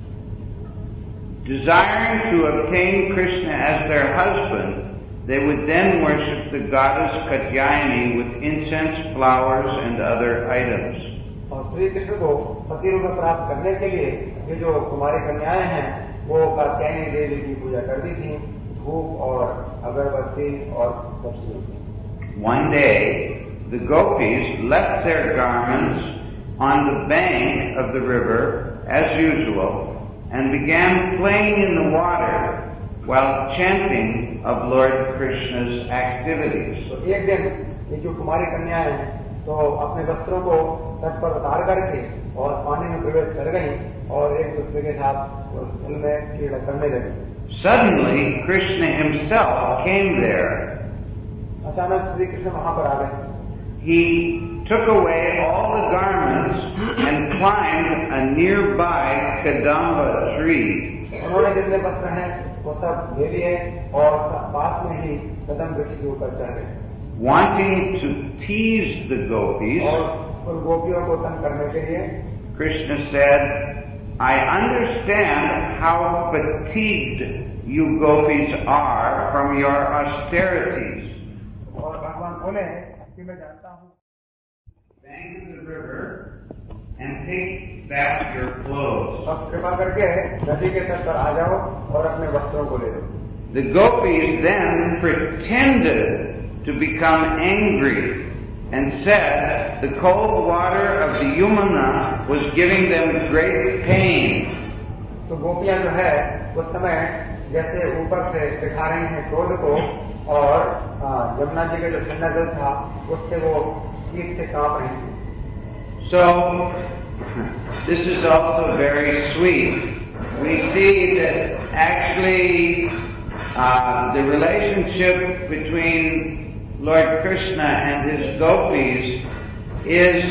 Desiring to obtain Krishna as their husband, they would then worship the goddess Katyayani with incense, flowers, and other items. और श्री कृष्ण को पति रूप में प्राप्त करने के लिए ये जो कुमारी कन्याएं हैं वो कात्यायनी देवी की पूजा करती थी, धूप और अगरबत्ती और बत्ती। One day, the gopis left their garments on the bank of the river as usual and began playing in the water while chanting of Lord Krishna's activities. तो एक दिन ये जो कुमारी कन्याएं हैं तो अपने वस्त्रों को तट पर उतार करके और पानी में प्रवेश कर गई और एक दूसरे के साथ उस जल में क्रीड़ा करने लगी। Suddenly, Krishna himself came there. अचानक श्री कृष्ण वहां पर आ गए। He took away all the garments and climbed a nearby Kadamba tree. उन्होंने जितने वस्त्र हैं वो सब ले लिए और पास में ही कदम वृक्ष के ऊपर चढ़ गए। Wanting to tease the gopis, और उन गोपियों को तंग करने के लिए Krishna said, I understand how fatigued you gopis are from your austerities. और भगवान बोले कि मैं जानता हूँ Bank of the river and take back your clothes. अब कृपा करके नदी के तट पर आ जाओ और अपने वस्त्रों को ले लो। The gopis then pretended to become angry and said the cold water of the Yamuna was giving them great pain. तो गोपियां जो है उस समय जैसे ऊपर से दिखा रही हैं क्रोध को और यमुना जी का जो ठंडा जल था उससे वो शीत से कांप रही थी। So this is also very sweet. We see that actually uh, the relationship between Lord Krishna and his gopis is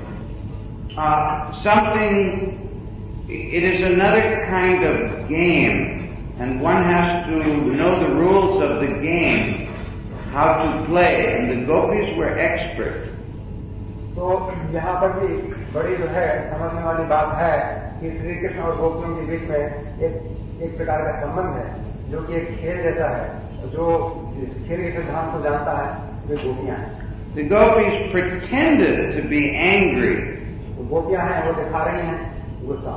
uh, something, it is another kind of game, and one has to know the rules of the game, how to play, and the gopis were expert. तो यहाँ पर भी बड़ी जो है समझने वाली बात है कि श्री कृष्ण और गोपियों के बीच में एक एक प्रकार का संबंध है जो कि एक खेल जैसा है। जो खेल के सिद्धांत को जानता है वे गोपियां हैं। The gopis pretended to be angry. तो गोपियां हैं वो दिखा रही हैं गुस्सा।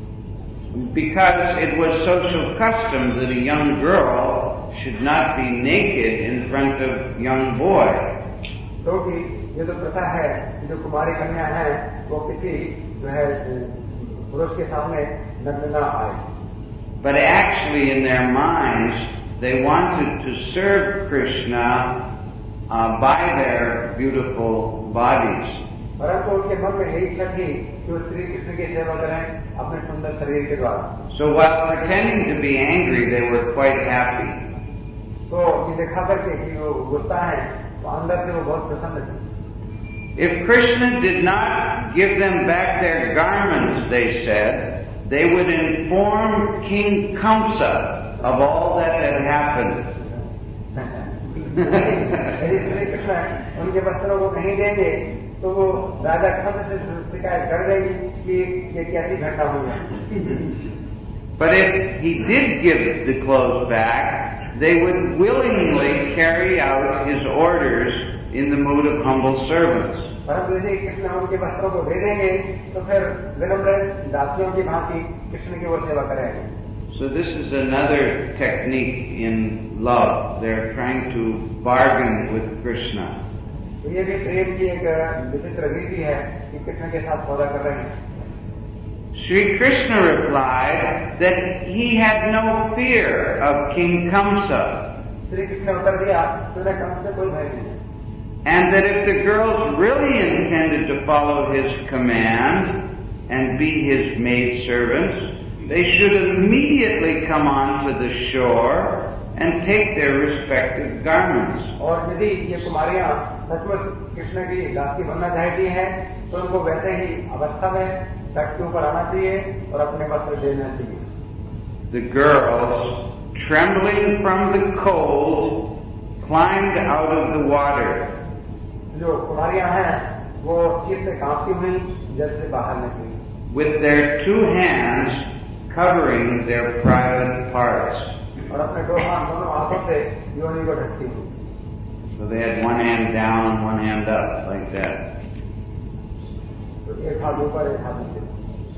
Because it was social custom that a young girl should not be naked in front of young boy. क्योंकि ये तो प्रथा है कि जो कुमारी कन्या है वो किसी जो है पुरुष के सामने नग्न न आए। But actually in their minds they wanted to serve Krishna uh, by their beautiful bodies. परंतु उनके मन में यही इच्छा थी कि वो श्री कृष्ण की सेवा करें अपने सुंदर शरीर के द्वारा। So while pretending to be angry, they were quite happy. तो ये दिखा करके कि वो गुस्सा है तो अंदर से वो बहुत प्रसन्न थे। If Krishna did not give them back their garments, they said, they would inform King Kamsa of all that had happened. यदि श्री कृष्ण उनके वस्त्रों को नहीं देंगे तो वो राजा कंस से शिकायत कर देंगे कि ये कैसी घटना हुई. But if he did give the clothes back, they would willingly carry out his orders in the mood of humble servants. परंतु यदि कृष्ण उनके वस्त्रों को दे देंगे तो फिर विनम्र दासियों की भांति कृष्ण की वो सेवा करेंगे. So this is another technique in love. They're trying to bargain with Krishna. तो ये भी प्रेम की एक विचित्र रीति है कि कृष्ण के साथ सौदा कर रहे हैं. Sri Krishna replied that he had no fear of King Kamsa. Shri Krishna ने उत्तर दिया तो उन्हें कंस से कोई भय नहीं. And that if the girls really intended to follow his command and be his maidservants, they should immediately come onto the shore and take their respective garments. और यदि ये कुमारियां सचमुच कृष्ण की दासी बनना चाहती हैं तो उनको वैसे ही अवस्था में तट के ऊपर आना चाहिए और अपने वस्त्र देना चाहिए. The girls, trembling from the cold, climbed out of the water. जो कुमारियां हैं वो शीत से कांपती हुई जल से बाहर निकली. With their two hands covering their private parts. और अपने दो हाथ दोनों हाथों से योनि को ढकती हुई. So they had one hand down and one hand up, like that. तो एक हाथ ऊपर एक हाथ नीचे.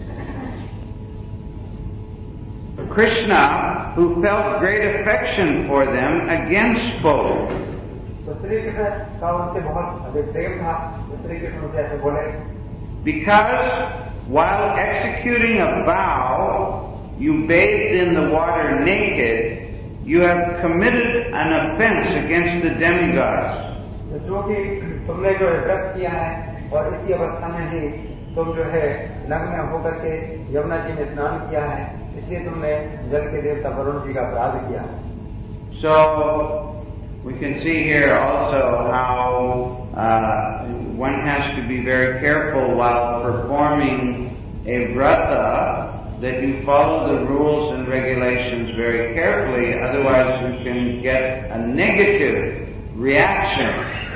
Krishna, who felt great affection for them, again spoke. तो श्री कृष्ण का उनसे बहुत अधिक प्रेम था. श्री कृष्ण उनसे ऐसे बोले, because while executing a vow, you bathed in the water naked, you have committed an offense against the demigods. जो कि तुमने जो है व्रत किया है और इसी अवस्था में ही तुम जो है नग्न होकर के यमुना जी में स्नान किया है, इसलिए तुमने जल के देवता वरुण जी का अपराध किया. So we can see here also how uh, one has to be very careful while performing a vrata that you follow the rules and regulations very carefully, otherwise you can get a negative reaction.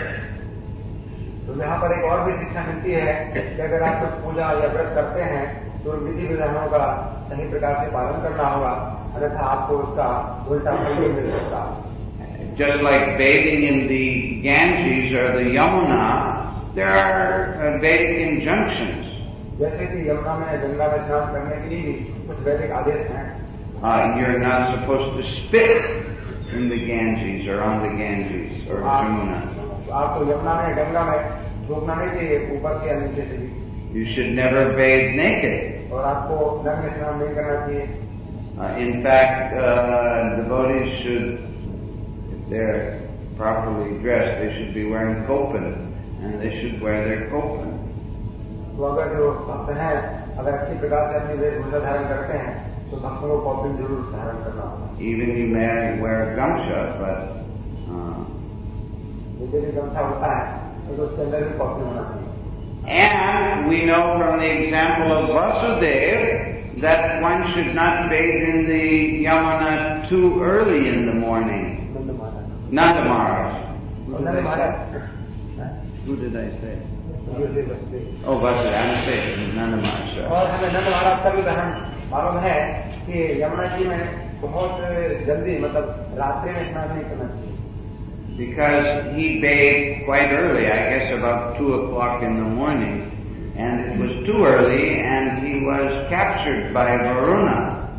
तो यहाँ पर एक और भी शिक्षा मिलती है कि अगर आप कुछ पूजा या व्रत करते हैं तो विधि विधानों का सही प्रकार से पालन करना होगा, अन्यथा आपको उसका उल्टा फल भी मिल सकता है. Just like bathing in the Ganges or the Yamuna, there are uh, Vedic injunctions. जैसे कि यमुना में गंगा में स्नान करने के लिए कुछ वैदिक आदेश हैं. Uh, you're not supposed to spit in the Ganges or on the Ganges or Yamuna. आपको यमुना में गंगा में थूकना नहीं चाहिए ऊपर से या नीचे से भी. You should never bathe naked. और आपको नग्न स्नान नहीं करना चाहिए. Uh, in fact, uh, devotees should, if they're properly dressed, they should be wearing kopan, and they should wear their kopan. तो अगर जो भक्त हैं अगर अच्छी प्रकार से अपनी वेशभूषा धारण करते हैं तो भक्तों को कॉपिन जरूर धारण करना होगा. Even you may wear gamcha, but uh, जैसे भी गमछा होता है तो उसके अंदर भी कॉपिन होना चाहिए. and we know from the example of Vasudev that one should not bathe in the Yamuna too early in the morning. Nanda Maharaj. Who did I say? Oh, Vasudev. I'm saying Nanda Maharaj. और हमें नंद महाराज का भी उदाहरण मालूम है कि यमुना जी में बहुत जल्दी मतलब रात्रि में स्नान नहीं करना चाहिए. Because he bathed quite early, I guess about two o'clock in the morning, and it was too early, and he was captured by Varuna.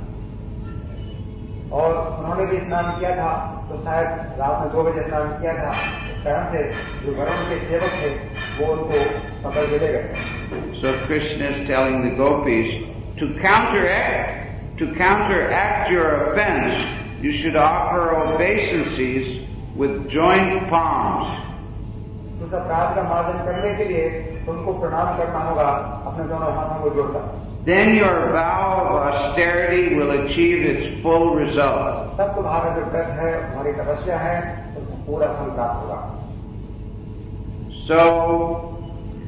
और उन्होंने भी स्नान किया था तो शायद रात में दो बजे स्नान किया था. इस कारण से जो वरुण के सेवक थे वो उनको पकड़ के ले गए. So Krishna is telling the gopis to counteract to counteract your offense, you should offer obeisances with joined palms. तो अपराध का मार्जन करने के लिए तुमको प्रणाम करना होगा अपने दोनों हाथों को जोड़कर. Then your vow of austerity will achieve its full result. तब तुम्हारा जो व्रत है हमारी तपस्या है उसको पूरा फल प्राप्त होगा. So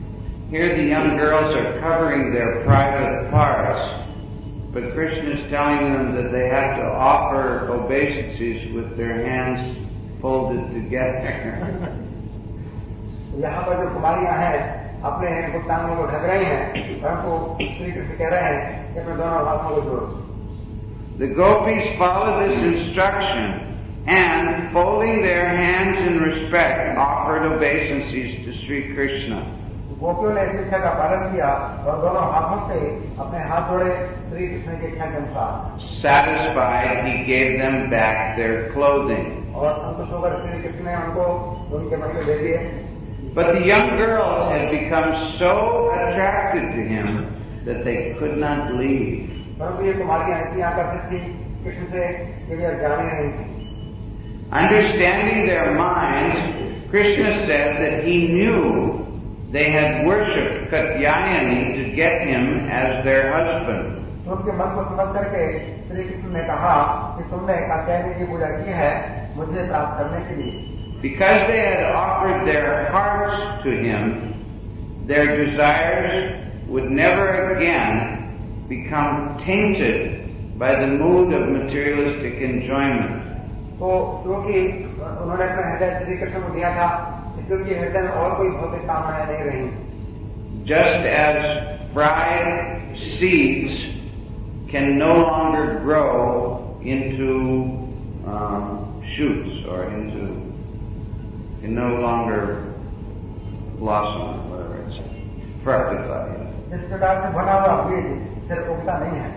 here the young girls are covering their private parts, but Krishna is telling them that they have to offer obeisances with their hands folded together. यहाँ पर जो कुमारियां हैं अपने गुप्तांगों को ढक रही हैं, परंतु श्री कृष्ण कह रहे हैं कि अपने दोनों हाथों को जोड़ो. The gopis follow this instruction and, folding their hands in respect, offered obeisances to Sri Krishna. गोपियों ने इस शिक्षा का पालन किया और दोनों हाथों से अपने हाथ जोड़े श्री कृष्ण की इच्छा के अनुसार. Satisfied, he gave them back their clothing. और संतुष्ट होकर श्री कृष्ण ने उनको उनके वस्त्र दे दिए. But the young girls had become so attracted to him that they could not leave. परंतु ये कुमारियां इतनी आकर्षित थी कृष्ण से कि वे जाने नहीं थी. Understanding their minds, Krishna said that he knew they had worshipped Katyayani to get him as their husband. उनके मन को समझ करके श्री कृष्ण ने कहा कि तुमने कात्यायनी की पूजा की है मुझे प्राप्त करने के लिए. Because they had offered their hearts to him, their desires would never again become tainted by the mood of materialistic enjoyment. तो क्योंकि उन्होंने अपना हृदय श्री कृष्ण को दिया था, क्योंकि हृदय में और कोई भौतिक कामनाएं नहीं रही. Just as fried seeds can no longer grow into um, shoots or into can no longer blossom or whatever it's fructify. जिस प्रकार से बना हुआ बीज सिर्फ उगता नहीं है.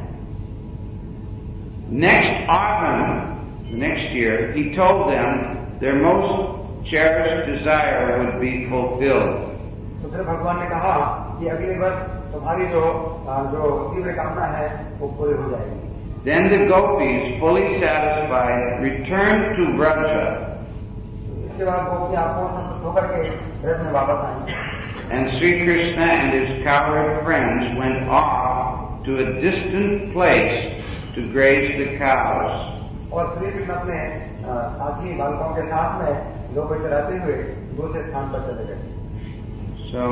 Next autumn, next year, he told them their most cherished desire would be fulfilled. तो फिर भगवान ने कहा कि अगले वर्ष तुम्हारी जो जो तीव्र कामना है वो पूरी हो जाएगी. Then the gopis, fully satisfied, returned to Vraja. इसके बाद गोपियां पूर्ण संतुष्ट होकर के ब्रज में वापस आई. And Sri Krishna and his cowherd friends went off to a distant place to graze the cows. और श्री कृष्ण अपने साथी बालकों के साथ में लोगों से रहते हुए दूसरे स्थान पर चले गए. So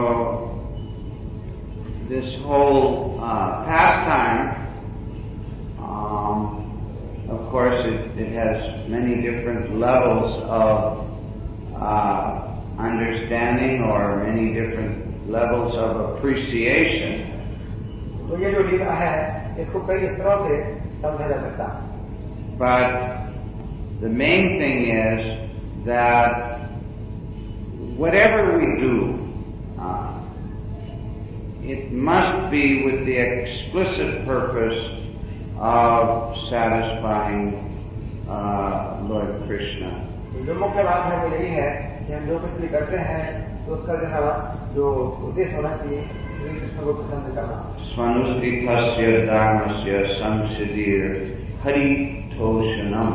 this whole uh, pastime, um, of course, it, it has many different levels of uh, understanding or many different levels of appreciation. तो ये जो लीला है इसको कई स्तरों से समझा जा सकता है. But the main thing is that whatever we do, uh, it must be with the explicit purpose of satisfying uh, Lord Krishna. जो मुख्य बात है वो यही है कि हम जो कुछ भी करते हैं तो उसका जो जो उद्देश्य होना चाहिए श्री कृष्ण को पसंद करना. Swanustipasya dharmasya samsiddhir haritoshanam.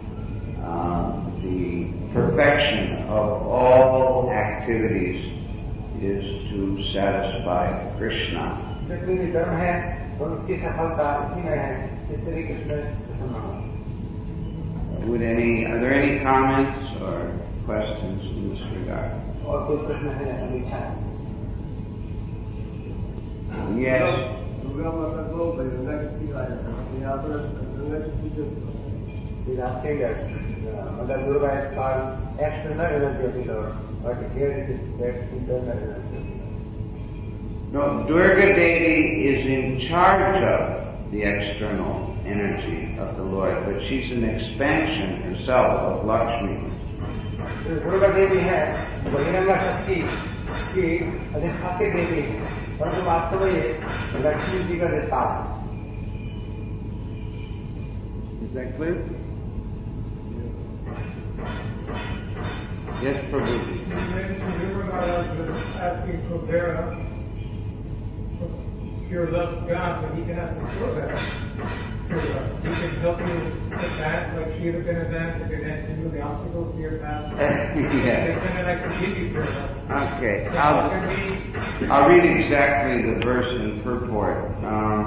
The perfection of all activities is to satisfy Krishna. जितनी भी कर्म है उनकी सफलता इसी में है कि श्री कृष्ण प्रसन्न हो. Would any, are there any comments or questions in this regard? और कोई प्रश्न है समीक्षा है? Yes. He's asking that uh, Mother Durga is called external energy of the Lord, but here it is that internal energy. No, Durga deity is in charge of the external energy of the Lord, but she's an expansion herself of Lakshmi. Durga Devi है बहिरंगा शक्ति की अधिष्ठात्री देवी, परंतु वास्तव में ये लक्ष्मी जी का विस्तार है. Is that clear? Yes, Prabhuji. Asking Kubera your love of God, but he can have to show that. He can help you advance like she would have been advanced if you're dancing through the obstacles to your path. Yeah. They kind of like to give you for that. Okay. I'll, just, I'll read exactly the verse in purport. Um,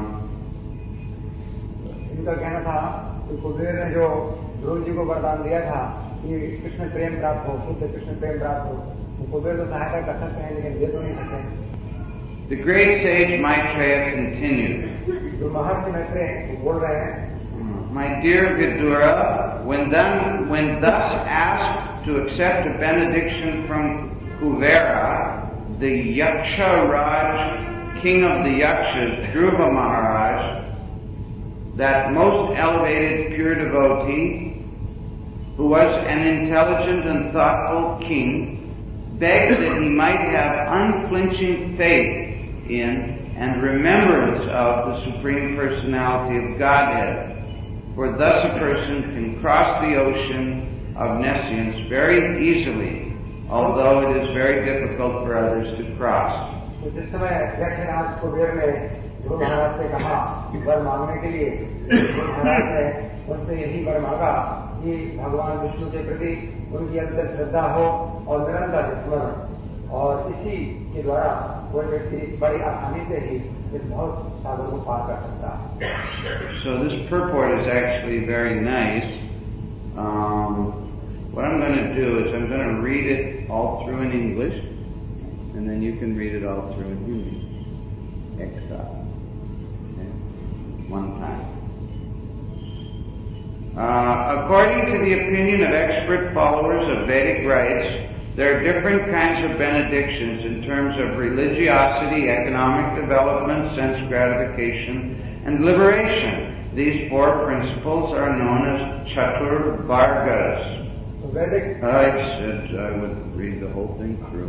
इनका कहना था कि कुबेर ने जो ध्रुव जी को वरदान दिया था कि कृष्ण प्रेम प्राप्त हो, शुद्ध कृष्ण प्रेम प्राप्त हो, तो कुबेर तो सहायता कर सकते हैं लेकिन दे तो नहीं सकते. The great sage Maitreya continued, जो महर्षि मैत्रेय बोल रहे हैं, My dear Vidura, when, then, when thus asked to accept a benediction from Kuvera, the Yaksha Raj, king of the Yakshas, Dhruva Maharaj, that most elevated pure devotee, who was an intelligent and thoughtful king, begged that he might have unflinching faith in and remembrance of the Supreme Personality of Godhead. For thus a person can cross the ocean of nescience very easily, although it is very difficult for others to cross. तो जिस समय यक्षराज कुबेर ने ध्रुव महाराज से कहा वर मांगने के लिए, ध्रुव महाराज ने उनसे यही वर मांगा कि भगवान विष्णु के प्रति उनकी अंतर श्रद्धा हो और निरंतर स्मरण, और इसी के द्वारा कोई व्यक्ति बड़ी आसानी से ही इस बहुत साधन को पार कर सकता है. So this purport is actually very nice. Um, what I'm going to do is I'm going to read it all through in English, and then you can read it all through in Hindi. Extra. Okay? One time. Uh, according to the opinion of expert followers of Vedic rites, there are different kinds of benedictions in terms of religiosity, economic development, sense gratification, and liberation. These four principles are known as Chatur Vargas. I said I would read the whole thing through.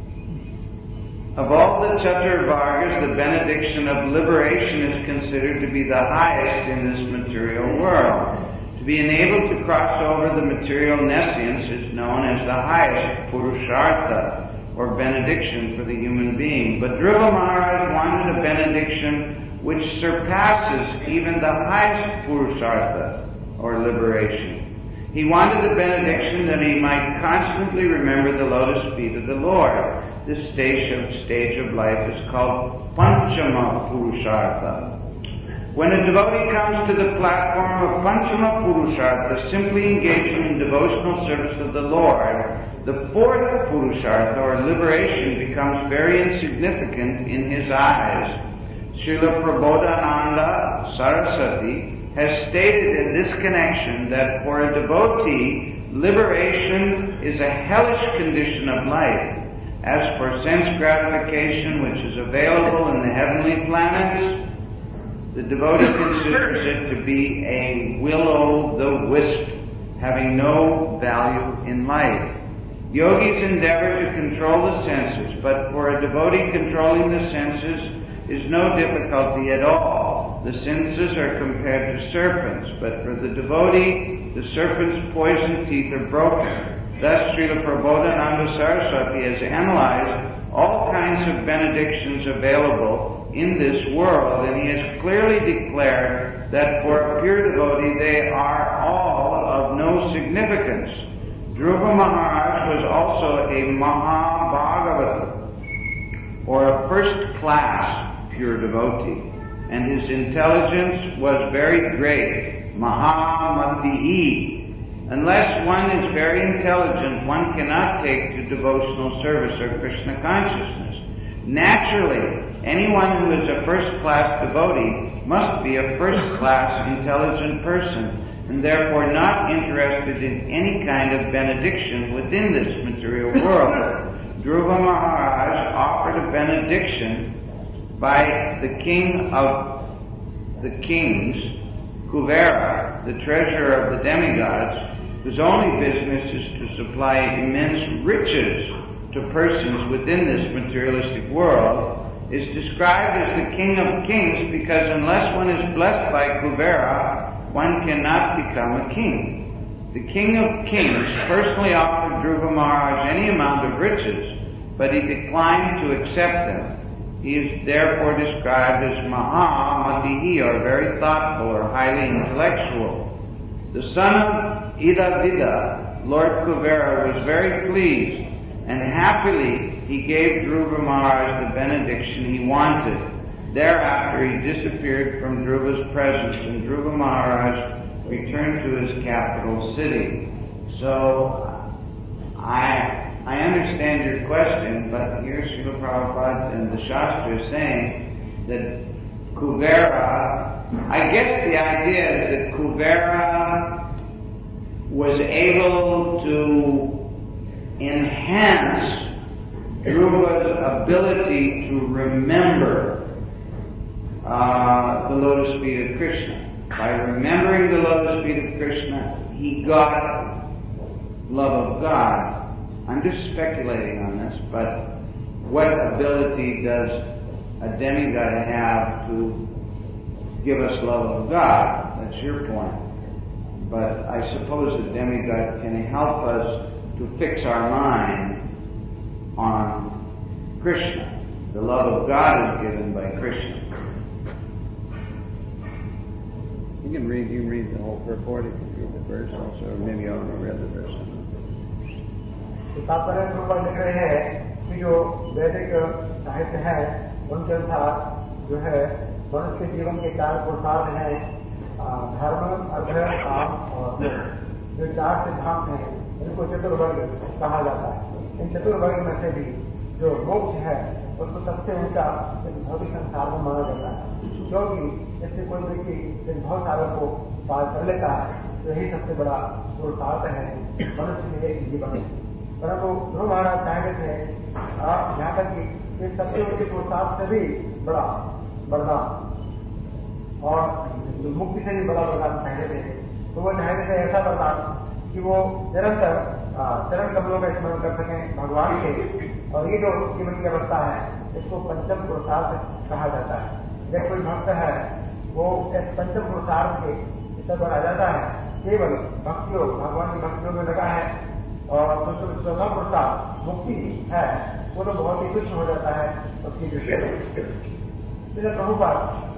Of all the Chatur Vargas, the benediction of liberation is considered to be the highest in this material world. To be enabled to cross over the material nescience is known as the highest Purushartha, or benediction for the human being. But Dhruva Maharaj wanted a benediction which surpasses even the highest Purushartha, or liberation. He wanted a benediction that he might constantly remember the lotus feet of the Lord. This stage of, stage of life is called Panchama Purushartha. When a devotee comes to the platform of Panchama Purushartha, simply engaging in devotional service of the Lord, the fourth Purushartha, or liberation, becomes very insignificant in his eyes. Srila Prabodhananda Saraswati has stated in this connection that for a devotee, liberation is a hellish condition of life. As for sense gratification, which is available in the heavenly planets, the devotee considers it to be a will-o'-the-wisp, having no value in life. Yogis endeavor to control the senses, but for a devotee controlling the senses is no difficulty at all. The senses are compared to serpents, but for the devotee, the serpent's poison teeth are broken. Thus, Srila Prabodhananda Saraswati has analyzed all kinds of benedictions available in this world, and he has clearly declared that for a pure devotee they are all of no significance. Dhruva Maharaj was also a Mahabhagavata, or a first-class pure devotee, and his intelligence was very great, Mahamatihi. Unless one is very intelligent, one cannot take to devotional service or Krishna consciousness. Naturally, anyone who is a first-class devotee must be a first-class intelligent person, and therefore not interested in any kind of benediction within this material world. Dhruva Maharaj offered a benediction by the king of the kings, Kuvera, the treasurer of the demigods, whose only business is to supply immense riches to persons within this materialistic world, is described as the king of kings because unless one is blessed by Kuvera, one cannot become a king. The king of kings personally offered Dhruva Maharaj any amount of riches, but he declined to accept them. He is therefore described as Mahamatihi, or very thoughtful or highly intellectual. The son of Idavida, Lord Kuvera, was very pleased, and happily he gave Dhruva Maharaj the benediction he wanted. Thereafter he disappeared from Dhruva's presence, and Dhruva Maharaj returned to his capital city. So, I I understand your question, but here Srila Prabhupada and the Shastra is saying that Kuvera, I guess the idea is that Kuvera was able to enhance Dhruva's ability to remember uh, the lotus feet of Krishna. By remembering the lotus feet of Krishna, he got love of God. I'm just speculating on this, but what ability does a demigod have to give us love of God? That's your point. But I suppose a demigod can help us to fix our mind on Krishna. The love of God is given by Krishna. You can read, you can read the whole purport, you can read the verse also, or maybe you already read the verse. तो तात्पर्य ऊपर लिख रहे हैं कि जो वैदिक साहित्य है उनके अनुसार जो है मनुष्य के जीवन के चार पुरुषार्थ हैं, धर्म, अर्थ, काम और मोक्ष। जो चार सिद्धांत हैं इनको चतुर्वर्ग कहा जाता है। इन चतुर्वर्ग में से भी जो मोक्ष है उसको सबसे ऊंचा इस भौतिक संसार में माना जाता है, क्योंकि इससे कोई व्यक्ति इस भव सागर को पार कर लेता है तो यही सबसे बड़ा पुरुषार्थ है मनुष्य के लिए जीवन में। परंतु ध्रुव महाराज चाहते थे यहाँ तक कि इस सबसे उनके पुरुषार्थ से भी बड़ा वरदान और मुक्ति से भी बड़ा वरदान चाहते थे। तो वो चाहते थे ऐसा वरदान कि वो निरंतर चरण कमलों का स्मरण कर सकें भगवान के, और ये जो जीवन की अवस्था है इसको पंचम पुरुषार्थ कहा जाता है। जब कोई भक्त है वो इस पंचम पुरुषार्थ के स्तर पर आ जाता है, केवल भक्तियों भगवान की भक्तियों में लगा है और चौथा पुरुषार्थ मुक्ति है, वो तो बहुत ही तुच्छ हो जाता है उसकी दृष्टि में। प्रभुपाद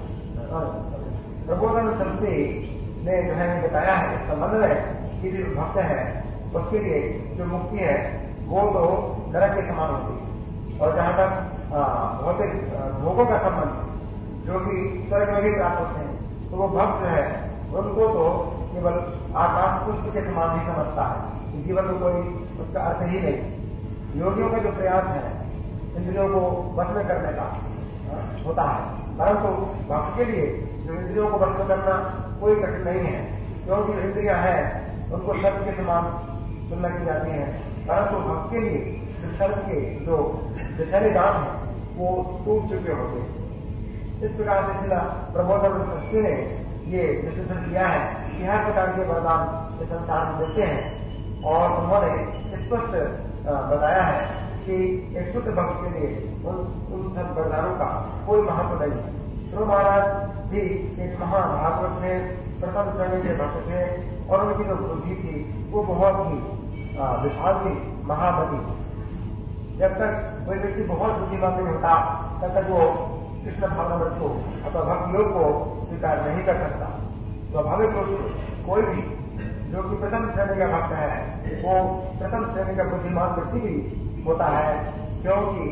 प्रबोधन संस्थि ने जो है बताया है इस संबंध में कि जो भक्त है उसके लिए जो मुक्ति है वो तो नरक के समान होती है, और जहाँ तक भौतिक भोगों का संबंध जो कि स्वर्ग में भी प्राप्त होते हैं तो वो भक्त है उनको तो केवल आकाश पुष्प के समान ही समझता है, जीवन में कोई उसका अर्थ ही नहीं। योगियों का जो प्रयास है इंद्रियों को वश में करने का होता है, परंतु भक्त के लिए जो इंद्रियों को वश में करना कोई कठिन नहीं है, क्योंकि इंद्रियां हैं उनको सर्प के समान तुलना की जाती है, परंतु भक्त के लिए सर्प के जो विषय दाम है वो टूट चुके होते हैं। इस प्रकार से जिला प्रबोधन संस्थि ने ये विश्लेषण किया है कि हर प्रकार के वरदान इस संसार में देते हैं, और उन्होंने स्पष्ट बताया है कि एक शुद्ध भक्त के लिए उन उन सब वरदानों का कोई महत्व नहीं है। ध्रुव महाराज भी एक महान भागवत थे, प्रथम श्रेणी के भक्त थे, और उनकी जो बुद्धि थी वो बहुत ही विशाल थी, महामती। जब तक कोई व्यक्ति बहुत बुद्धिमान नहीं होता तब तक वो कृष्ण भावनामृत को अथवा भक्ति योग को स्वीकार नहीं कर सकता। स्वाभाविक रूप से कोई भी जो कि प्रथम श्रेणी का भक्त है वो प्रथम श्रेणी का बुद्धिमान व्यक्ति भी होता है, क्योंकि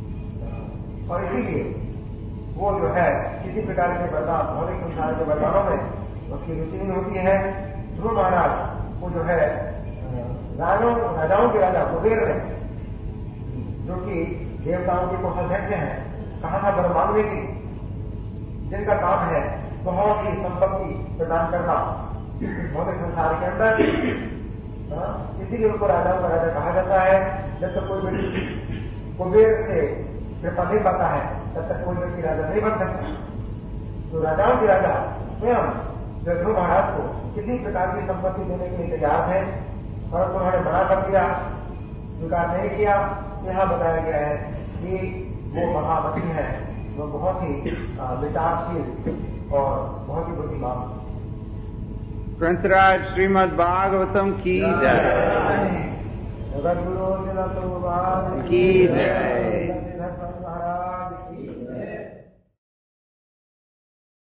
और इसीलिए वो जो है किसी प्रकार के वरदान भौतिक संसार के वरदानों में उसकी रुचि नहीं होती है। ध्रुव महाराज वो जो है राजाओं राजाओं के राजा कुबेर ने, जो कि देवताओं के कोषाध्यक्ष हैं, कहा था ब्रह्मांड की जिनका काम है बहुत ही संपत्ति प्रदान करना भौतिक संसार के अंदर, इसीलिए उनको राजाओं का राजा कहा जाता है। जब तक कोई व्यक्ति कुबेर से कृपा नहीं पाता है तब तक कोई व्यक्ति राजा नहीं बन सकता। तो राजाओं के राजा स्वयं ध्रुव महाराज को किसी प्रकार की संपत्ति देने के लिए तैयार है, परंतु उन्होंने मना कर दिया, स्वीकार नहीं किया। यहाँ बताया गया है कि वो महामती है, वो बहुत ही विचारशील और बहुत ही बुद्धिमान। ग्रंथराज श्रीमद् भागवतम की जय, जगत गुरु की जय।